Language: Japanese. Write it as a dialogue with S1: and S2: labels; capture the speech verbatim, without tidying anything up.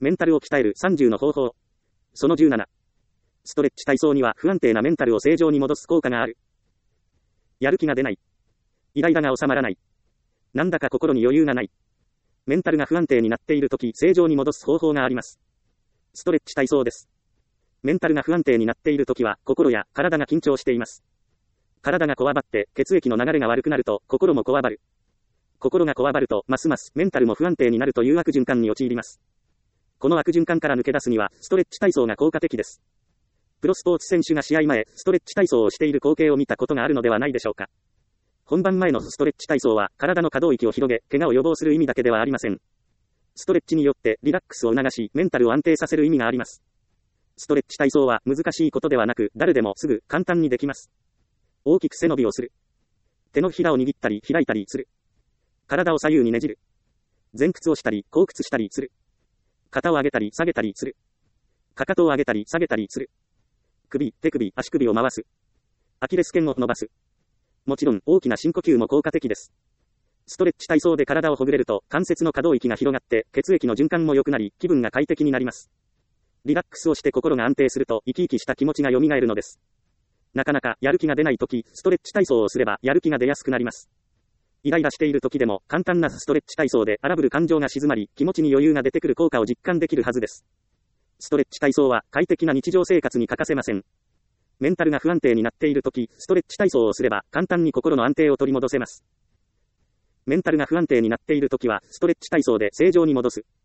S1: メンタルを鍛えるさんじゅうの方法。そのじゅうなな。ストレッチ体操には不安定なメンタルを正常に戻す効果がある。やる気が出ない。イライラが収まらない。なんだか心に余裕がない。メンタルが不安定になっているとき、正常に戻す方法があります。ストレッチ体操です。メンタルが不安定になっているときは、心や体が緊張しています。体がこわばって、血液の流れが悪くなると、心もこわばる。心がこわばると、ますますメンタルも不安定になるという悪循環に陥ります。この悪循環から抜け出すには、ストレッチ体操が効果的です。プロスポーツ選手が試合前、ストレッチ体操をしている光景を見たことがあるのではないでしょうか。本番前のストレッチ体操は、体の可動域を広げ、怪我を予防する意味だけではありません。ストレッチによって、リラックスを促し、メンタルを安定させる意味があります。ストレッチ体操は難しいことではなく、誰でもすぐ簡単にできます。大きく背伸びをする。手のひらを握ったり開いたりする。体を左右にねじる。前屈をしたり後屈したりする。肩を上げたり下げたりする。かかとを上げたり下げたりする。首、手首、足首を回す。アキレス腱を伸ばす。もちろん大きな深呼吸も効果的です。ストレッチ体操で体をほぐれると関節の可動域が広がって血液の循環も良くなり気分が快適になります。リラックスをして心が安定すると生き生きした気持ちが蘇るのです。なかなかやる気が出ないとき、ストレッチ体操をすればやる気が出やすくなります。イライラしているときでも簡単なストレッチ体操で荒ぶる感情が静まり、気持ちに余裕が出てくる効果を実感できるはずです。ストレッチ体操は快適な日常生活に欠かせません。メンタルが不安定になっているとき、ストレッチ体操をすれば簡単に心の安定を取り戻せます。メンタルが不安定になっているときは、ストレッチ体操で正常に戻す。